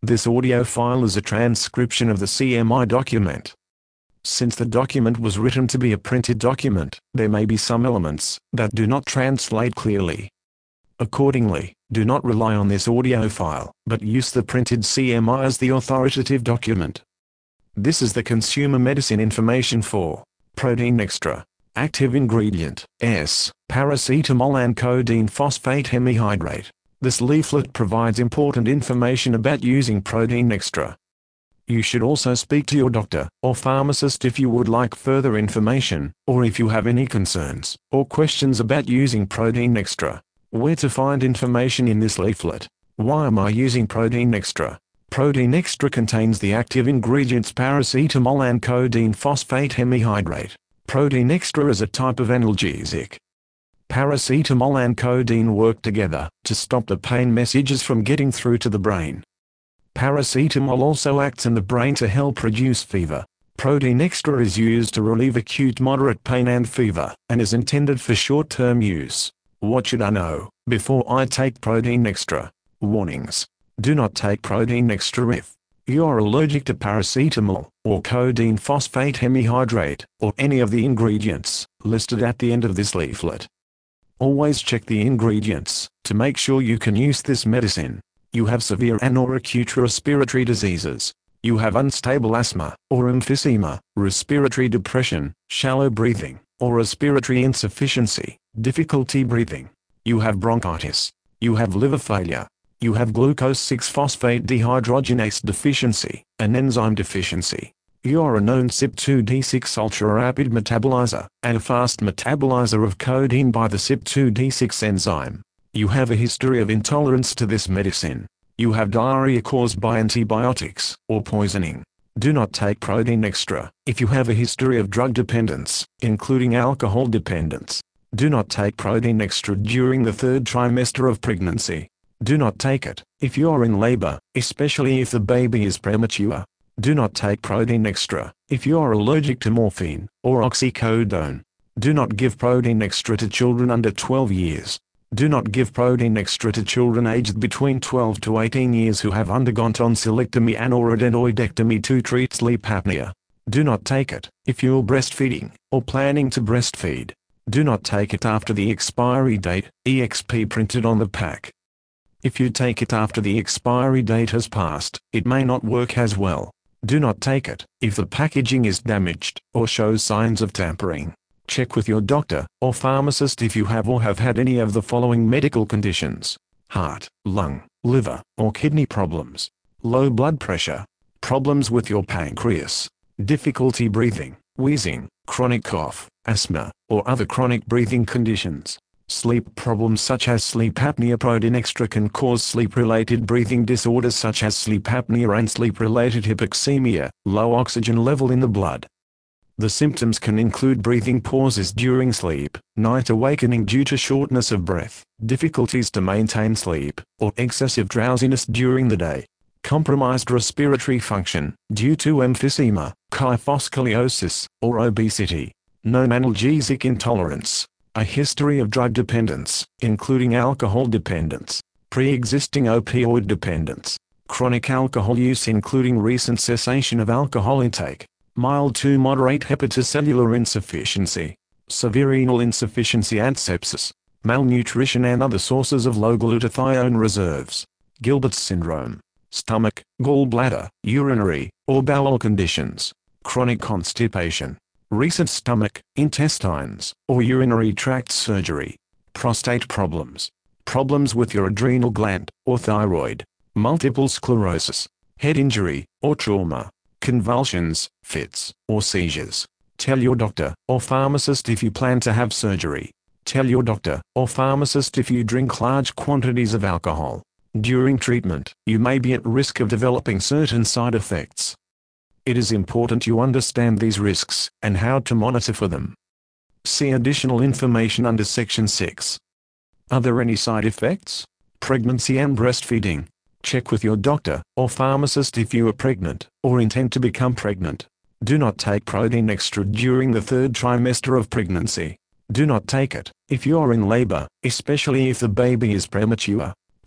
This audio file is a transcription of the CMI document. Since the document was written to be a printed document, there may be some elements that do not translate clearly. Accordingly, do not rely on this audio file, but use the printed CMI as the authoritative document. This is the consumer medicine information for Protein Extra. Active ingredient, S, paracetamol and codeine phosphate hemihydrate. This leaflet provides important information about using Protein Extra. You should also speak to your doctor or pharmacist if you would like further information, or if you have any concerns or questions about using Protein Extra. Where to find information in this leaflet? Why am I using Protein Extra? Protein Extra contains the active ingredients paracetamol and codeine phosphate hemihydrate. Protein Extra is a type of analgesic. Paracetamol and codeine work together to stop the pain messages from getting through to the brain. Paracetamol also acts in the brain to help reduce fever. Protein Extra is used to relieve acute moderate pain and fever, and is intended for short-term use. What should I know before I take Protein Extra? Warnings. Do not take Protein Extra if you are allergic to paracetamol, or codeine phosphate hemihydrate, or any of the ingredients listed at the end of this leaflet. Always check the ingredients to make sure you can use this medicine. You have severe and/or acute respiratory diseases. You have unstable asthma, or emphysema, respiratory depression, shallow breathing, or respiratory insufficiency, difficulty breathing. You have bronchitis. You have liver failure. You have glucose 6-phosphate dehydrogenase deficiency, an enzyme deficiency. You are a known CYP2D6 ultra-rapid metabolizer, and a fast metabolizer of codeine by the CYP2D6 enzyme. You have a history of intolerance to this medicine. You have diarrhea caused by antibiotics, or poisoning. Do not take Protein Extra if you have a history of drug dependence, including alcohol dependence. Do not take Protein Extra during the 3rd trimester of pregnancy. Do not take it if you are in labor, especially if the baby is premature. Do not take Protein Extra if you are allergic to morphine or oxycodone. Do not give Protein Extra to children under 12 years. Do not give Protein Extra to children aged between 12 to 18 years who have undergone tonsillectomy and/or adenoidectomy to treat sleep apnea. Do not take it if you are breastfeeding or planning to breastfeed. Do not take it after the expiry date, EXP printed on the pack. If you take it after the expiry date has passed, it may not work as well. Do not take it if the packaging is damaged or shows signs of tampering. Check with your doctor or pharmacist if you have or have had any of the following medical conditions: heart, lung, liver, or kidney problems, low blood pressure, problems with your pancreas, difficulty breathing, wheezing, chronic cough, asthma, or other chronic breathing conditions. Sleep problems such as sleep apnea. Protein Extra can cause sleep-related breathing disorders such as sleep apnea and sleep-related hypoxemia, low oxygen level in the blood. The symptoms can include breathing pauses during sleep, night awakening due to shortness of breath, difficulties to maintain sleep, or excessive drowsiness during the day. Compromised respiratory function due to emphysema, kyphoscoliosis, or obesity. Known analgesic intolerance. A history of drug dependence, including alcohol dependence, pre-existing opioid dependence, chronic alcohol use including recent cessation of alcohol intake, mild to moderate hepatocellular insufficiency, severe renal insufficiency and sepsis, malnutrition and other sources of low glutathione reserves, Gilbert's syndrome, stomach, gallbladder, urinary, or bowel conditions, chronic constipation, recent stomach, intestines, or urinary tract surgery, prostate problems, problems with your adrenal gland or thyroid, multiple sclerosis, head injury or trauma, convulsions, fits, or seizures. Tell your doctor or pharmacist if you plan to have surgery. Tell your doctor or pharmacist if you drink large quantities of alcohol. During treatment, you may be at risk of developing certain side effects. It is important you understand these risks and how to monitor for them. See additional information under Section 6. Are there any side effects? Pregnancy and breastfeeding. Check with your doctor or pharmacist if you are pregnant or intend to become pregnant. Do not take Protein Extra during the 3rd trimester of pregnancy. Do not take it if you are in labor, especially if the baby is premature.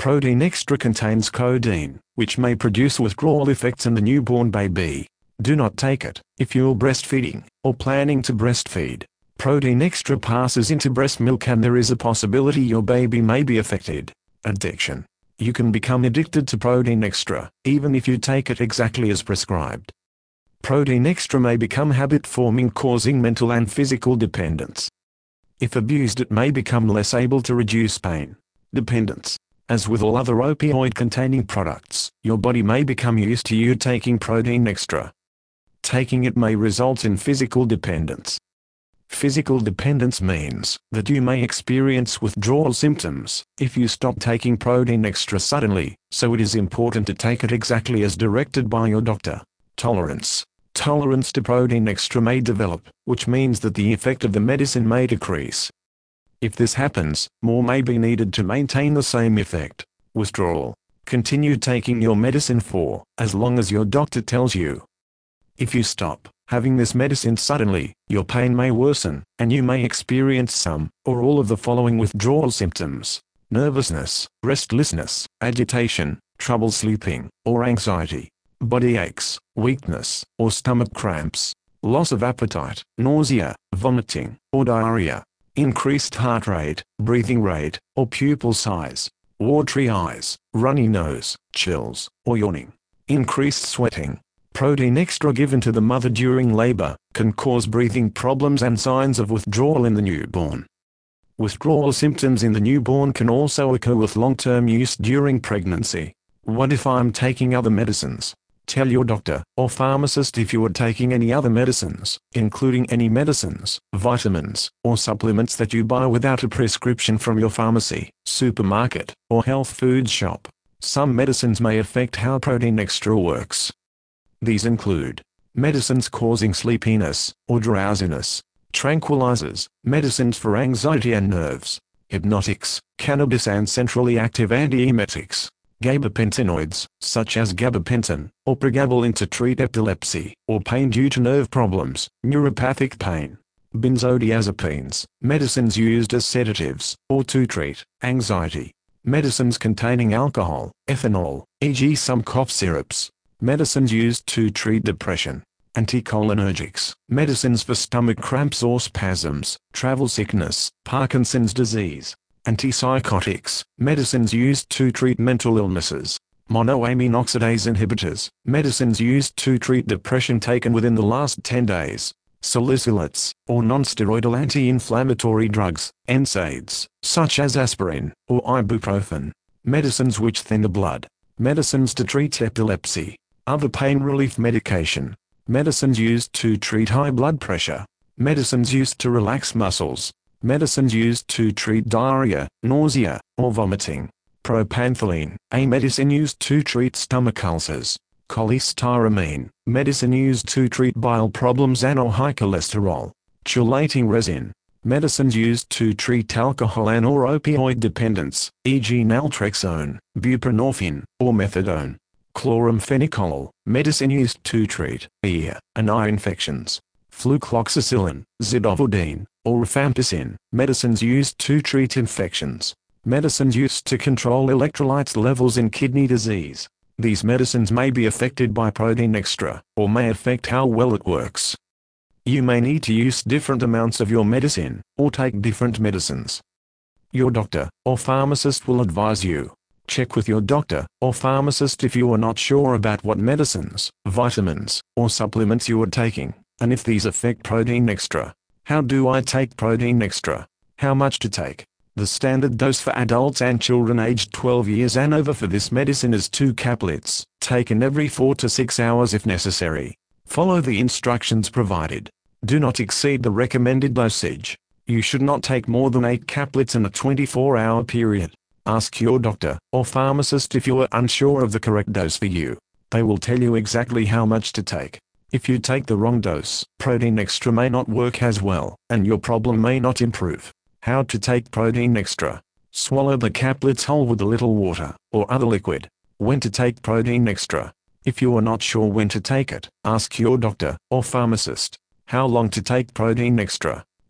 Protein Extra contains codeine, which may produce withdrawal effects in the newborn baby. Do not take it if you're breastfeeding or planning to breastfeed. Protein Extra passes into breast milk and there is a possibility your baby may be affected. Addiction. You can become addicted to Protein Extra, even if you take it exactly as prescribed. Protein Extra may become habit-forming, causing mental and physical dependence. If abused, it may become less able to reduce pain. Dependence. As with all other opioid-containing products, your body may become used to you taking Protein Extra. Taking it may result in physical dependence. Physical dependence means that you may experience withdrawal symptoms if you stop taking Protein Extra suddenly, so it is important to take it exactly as directed by your doctor. Tolerance. Tolerance to Protein Extra may develop, which means that the effect of the medicine may decrease. If this happens, more may be needed to maintain the same effect. Withdrawal. Continue taking your medicine for as long as your doctor tells you. If you stop having this medicine suddenly, your pain may worsen, and you may experience some or all of the following withdrawal symptoms: nervousness, restlessness, agitation, trouble sleeping, or anxiety, body aches, weakness, or stomach cramps, loss of appetite, nausea, vomiting, or diarrhea, increased heart rate, breathing rate, or pupil size, watery eyes, runny nose, chills, or yawning, increased sweating. Protein Extra given to the mother during labor can cause breathing problems and signs of withdrawal in the newborn. Withdrawal symptoms in the newborn can also occur with long-term use during pregnancy. What if I'm taking other medicines? Tell your doctor or pharmacist if you are taking any other medicines, including any medicines, vitamins, or supplements that you buy without a prescription from your pharmacy, supermarket, or health food shop. Some medicines may affect how Protein Extra works. These include medicines causing sleepiness or drowsiness, tranquilizers, medicines for anxiety and nerves, hypnotics, cannabis and centrally active antiemetics, gabapentinoids, such as gabapentin, or pregabalin to treat epilepsy or pain due to nerve problems, neuropathic pain, benzodiazepines, medicines used as sedatives or to treat anxiety, medicines containing alcohol, ethanol, e.g. some cough syrups, medicines used to treat depression, anticholinergics, medicines for stomach cramps or spasms, travel sickness, Parkinson's disease, antipsychotics, medicines used to treat mental illnesses, monoamine oxidase inhibitors, medicines used to treat depression taken within the last 10 days, salicylates, or nonsteroidal anti-inflammatory drugs, NSAIDs, such as aspirin or ibuprofen, medicines which thin the blood, medicines to treat epilepsy, other pain relief medication, medicines used to treat high blood pressure, medicines used to relax muscles, medicines used to treat diarrhea, nausea, or vomiting, propanthyline, a medicine used to treat stomach ulcers, cholestyramine, medicine used to treat bile problems and or high cholesterol, chelating resin, medicines used to treat alcohol and or opioid dependence, e.g. naltrexone, buprenorphine, or methadone, chloramphenicol, medicine used to treat ear and eye infections, flucloxacillin, zidovudine, or rifampicin, medicines used to treat infections, medicines used to control electrolytes levels in kidney disease. These medicines may be affected by Protein Extra, or may affect how well it works. You may need to use different amounts of your medicine, or take different medicines. Your doctor or pharmacist will advise you. Check with your doctor or pharmacist if you are not sure about what medicines, vitamins, or supplements you are taking, and if these affect Protein Extra. How do I take Protein Extra? How much to take? The standard dose for adults and children aged 12 years and over for this medicine is 2 caplets, taken every 4 to 6 hours if necessary. Follow the instructions provided. Do not exceed the recommended dosage. You should not take more than 8 caplets in a 24-hour period. Ask your doctor or pharmacist if you are unsure of the correct dose for you. They will tell you exactly how much to take. If you take the wrong dose, Protein Extra may not work as well, and your problem may not improve. How to take Protein Extra? Swallow the caplets whole with a little water or other liquid. When to take Protein Extra? If you are not sure when to take it, ask your doctor or pharmacist. How long to take Protein Extra?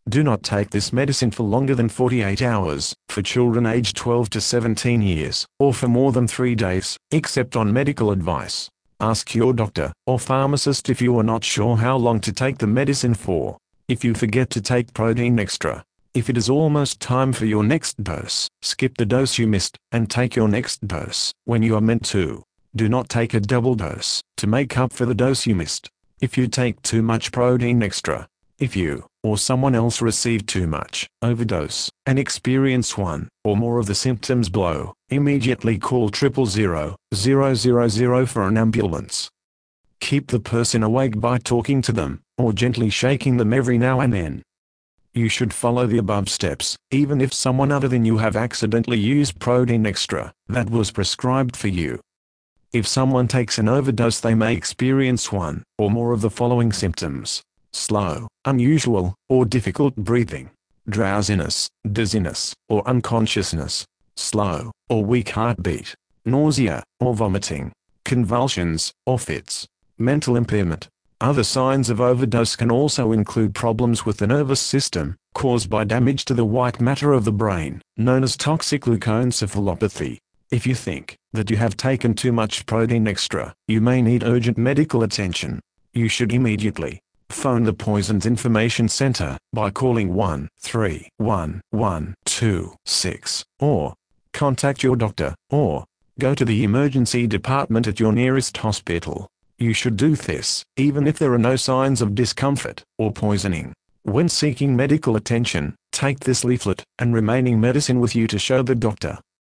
Do not take this medicine for longer than 48 hours, for children aged 12 to 17 years, or for more than 3 days, except on medical advice. Ask your doctor or pharmacist if you are not sure how long to take the medicine for. If you forget to take Protein Extra, if it is almost time for your next dose, skip the dose you missed, and take your next dose when you are meant to. Do not take a double dose to make up for the dose you missed. If you take too much Protein Extra, if you or someone else receive too much overdose and experience one or more of the symptoms below, immediately call 000 for an ambulance. Keep the person awake by talking to them or gently shaking them every now and then. You should follow the above steps, even if someone other than you have accidentally used Protein Extra that was prescribed for you. If someone takes an overdose, they may experience one or more of the following symptoms: slow, unusual, or difficult breathing, drowsiness, dizziness, or unconsciousness, slow or weak heartbeat, nausea or vomiting, convulsions or fits, mental impairment. Other signs of overdose can also include problems with the nervous system, caused by damage to the white matter of the brain, known as toxic leukoencephalopathy. If you think that you have taken too much Protein Extra, you may need urgent medical attention. You should immediately phone the Poisons Information Center by calling 1-311-26, or contact your doctor, or go to the emergency department at your nearest hospital. You should do this even if there are no signs of discomfort or poisoning. When seeking medical attention, take this leaflet and remaining medicine with you to show the doctor.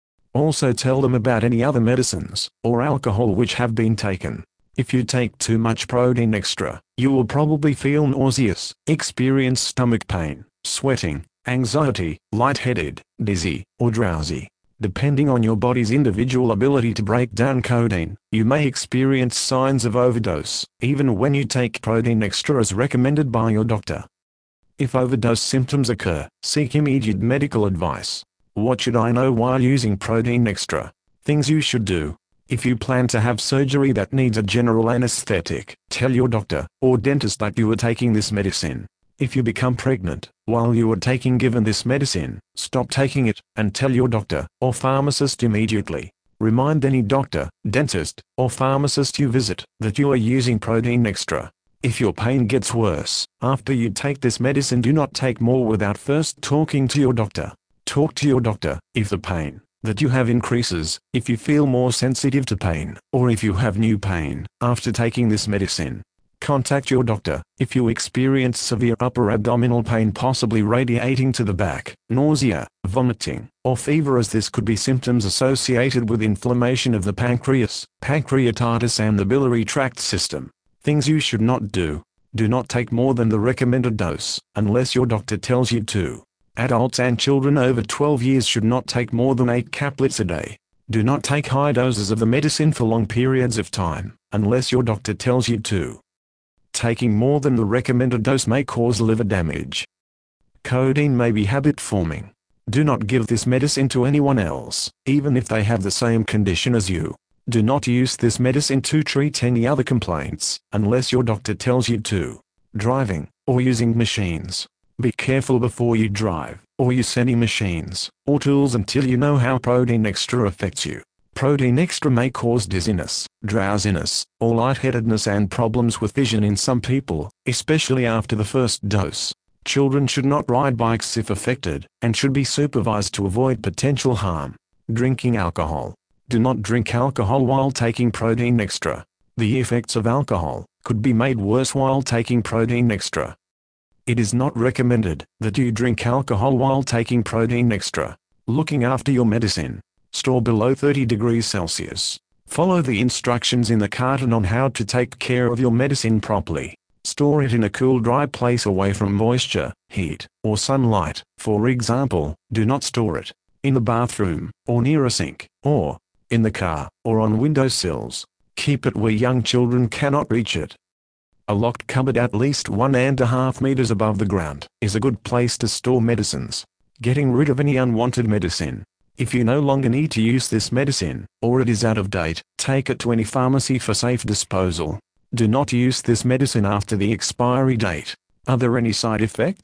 Also tell them about any other medicines or alcohol which have been taken. If you take too much Protein Extra, you will probably feel nauseous, experience stomach pain, sweating, anxiety, lightheaded, dizzy, or drowsy. Depending on your body's individual ability to break down codeine, you may experience signs of overdose, even when you take Protein Extra as recommended by your doctor. If overdose symptoms occur, seek immediate medical advice. What should I know while using Protein Extra? Things you should do. If you plan to have surgery that needs a general anesthetic, tell your doctor or dentist that you are taking this medicine. If you become pregnant while you are given this medicine, stop taking it, and tell your doctor or pharmacist immediately. Remind any doctor, dentist, or pharmacist you visit that you are using Protein Extra. If your pain gets worse after you take this medicine, do not take more without first talking to your doctor. Talk to your doctor if the pain that you have increases, if you feel more sensitive to pain, or if you have new pain after taking this medicine. Contact your doctor if you experience severe upper abdominal pain, possibly radiating to the back, nausea, vomiting, or fever, as this could be symptoms associated with inflammation of the pancreas, pancreatitis, and the biliary tract system. Things you should not do. Do not take more than the recommended dose, unless your doctor tells you to. Adults and children over 12 years should not take more than 8 caplets a day. Do not take high doses of the medicine for long periods of time, unless your doctor tells you to. Taking more than the recommended dose may cause liver damage. Codeine may be habit-forming. Do not give this medicine to anyone else, even if they have the same condition as you. Do not use this medicine to treat any other complaints, unless your doctor tells you to. Driving, or using machines. Be careful before you drive, or use any machines or tools until you know how Protein Extra affects you. Protein Extra may cause dizziness, drowsiness, or lightheadedness and problems with vision in some people, especially after the first dose. Children should not ride bikes if affected, and should be supervised to avoid potential harm. Drinking alcohol. Do not drink alcohol while taking Protein Extra. The effects of alcohol could be made worse while taking Protein Extra. It is not recommended that you drink alcohol while taking Protein Extra. Looking after your medicine. Store below 30 degrees Celsius. Follow the instructions in the carton on how to take care of your medicine properly. Store it in a cool, dry place away from moisture, heat, or sunlight. For example, do not store it in the bathroom, or near a sink, or in the car, or on windowsills. Keep it where young children cannot reach it. A locked cupboard at least 1.5 meters above the ground is a good place to store medicines. Getting rid of any unwanted medicine. If you no longer need to use this medicine, or it is out of date, take it to any pharmacy for safe disposal. Do not use this medicine after the expiry date. Are there any side effects?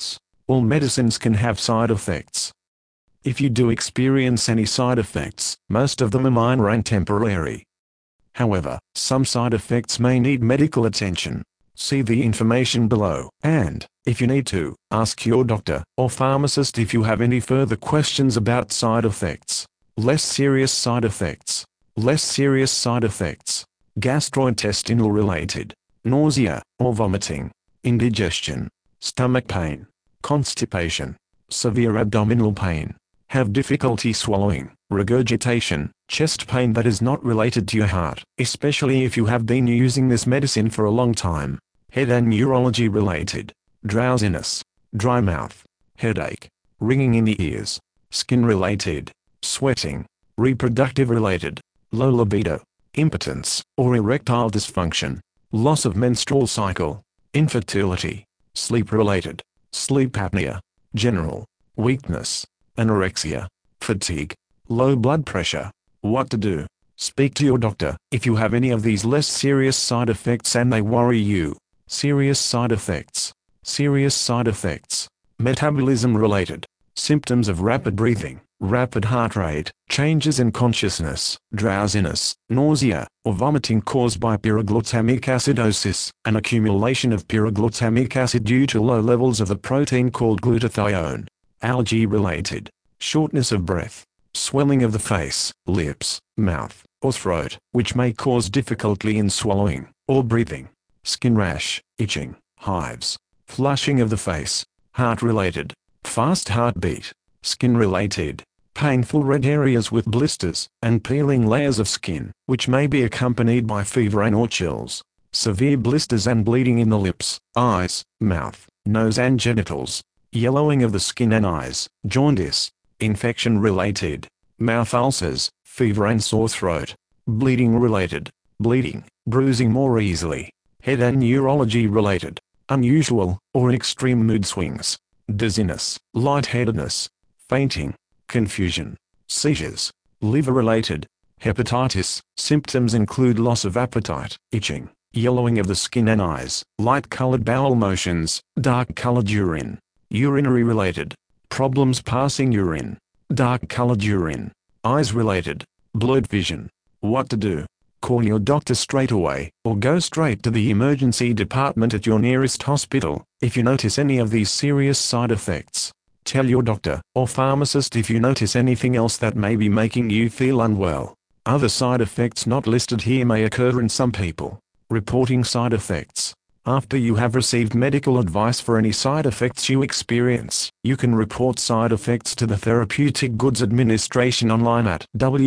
All medicines can have side effects. If you do experience any side effects, most of them are minor and temporary. However, some side effects may need medical attention. See the information below, and, if you need to, ask your doctor or pharmacist if you have any further questions about side effects. Less serious side effects. Less serious side effects. Gastrointestinal related. Nausea or vomiting. Indigestion. Stomach pain. Constipation. Severe abdominal pain. Have difficulty swallowing. Regurgitation. Chest pain that is not related to your heart, especially if you have been using this medicine for a long time. Head and neurology related. Drowsiness. Dry mouth. Headache. Ringing in the ears. Skin related. Sweating. Reproductive related. Low libido. Impotence or erectile dysfunction. Loss of menstrual cycle. Infertility. Sleep related. Sleep apnea. General. Weakness. Anorexia. Fatigue. Low blood pressure. What to do? Speak to your doctor if you have any of these less serious side effects and they worry you. Serious side effects. Serious side effects. Metabolism related. Symptoms of rapid breathing, rapid heart rate, changes in consciousness, drowsiness, nausea, or vomiting caused by pyroglutamic acidosis, an accumulation of pyroglutamic acid due to low levels of the protein called glutathione. Allergy related. Shortness of breath. Swelling of the face, lips, mouth, or throat, which may cause difficulty in swallowing or breathing. Skin rash, itching, hives, flushing of the face. Heart-related. Fast heartbeat. Skin-related. Painful red areas with blisters, and peeling layers of skin, which may be accompanied by fever and/or chills. Severe blisters and bleeding in the lips, eyes, mouth, nose and genitals. Yellowing of the skin and eyes. Jaundice. Infection-related. Mouth ulcers, fever and sore throat. Bleeding-related. Bleeding, bruising more easily. Head and neurology-related. Unusual, or extreme mood swings. Dizziness, lightheadedness. Fainting. Confusion. Seizures. Liver-related. Hepatitis. Symptoms include loss of appetite, itching, yellowing of the skin and eyes, light-colored bowel motions, dark-colored urine. Urinary-related. Problems passing urine. Dark-colored urine. Eyes-related. Blurred vision. What to do? Call your doctor straight away, or go straight to the emergency department at your nearest hospital, if you notice any of these serious side effects. Tell your doctor or pharmacist if you notice anything else that may be making you feel unwell. Other side effects not listed here may occur in some people. Reporting side effects. After you have received medical advice for any side effects you experience, you can report side effects to the Therapeutic Goods Administration online at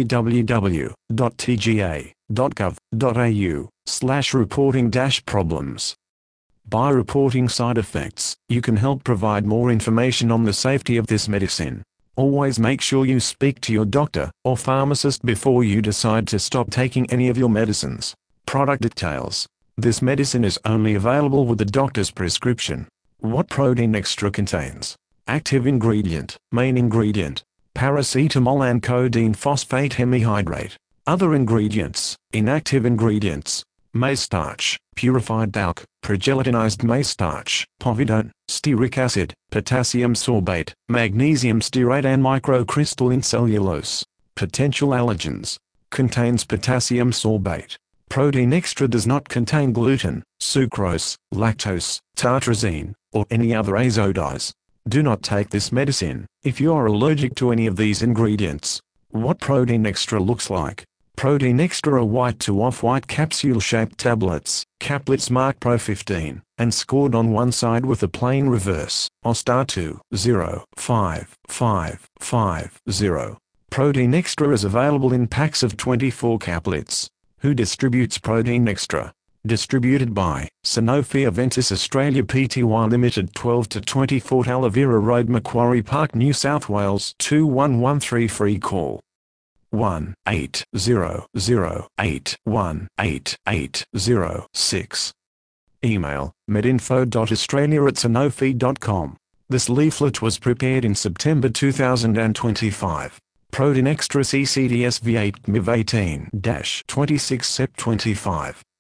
www.tga.gov.au/reporting-problems. By reporting side effects, you can help provide more information on the safety of this medicine. Always make sure you speak to your doctor or pharmacist before you decide to stop taking any of your medicines. Product details. This medicine is only available with the doctor's prescription. What Protein Extra contains. Active ingredient. Main ingredient. Paracetamol and codeine phosphate hemihydrate. Other ingredients. Inactive ingredients. Maize starch, purified talc, progelatinized maize starch, povidone, stearic acid, potassium sorbate, magnesium stearate and microcrystalline cellulose. Potential allergens. Contains potassium sorbate. Protein Extra does not contain gluten, sucrose, lactose, tartrazine, or any other azo-dyes. Do not take this medicine if you are allergic to any of these ingredients. What Protein Extra looks like. Protein Extra are white to off-white capsule-shaped tablets, caplets marked Pro 15, and scored on one side with a plain reverse, or star 2055550. Protein Extra is available in packs of 24 caplets. Who distributes Protein Extra? Distributed by Sanofi Aventis Australia Pty Limited, 12 to 24 Talavera Road, Macquarie Park, New South Wales 21133. Call 1-8008188806. Email medinfo.australia@sanofi.com. This leaflet was prepared in September 2025. Protein Extra CCDS V8 MIV 18-26 Sep 25.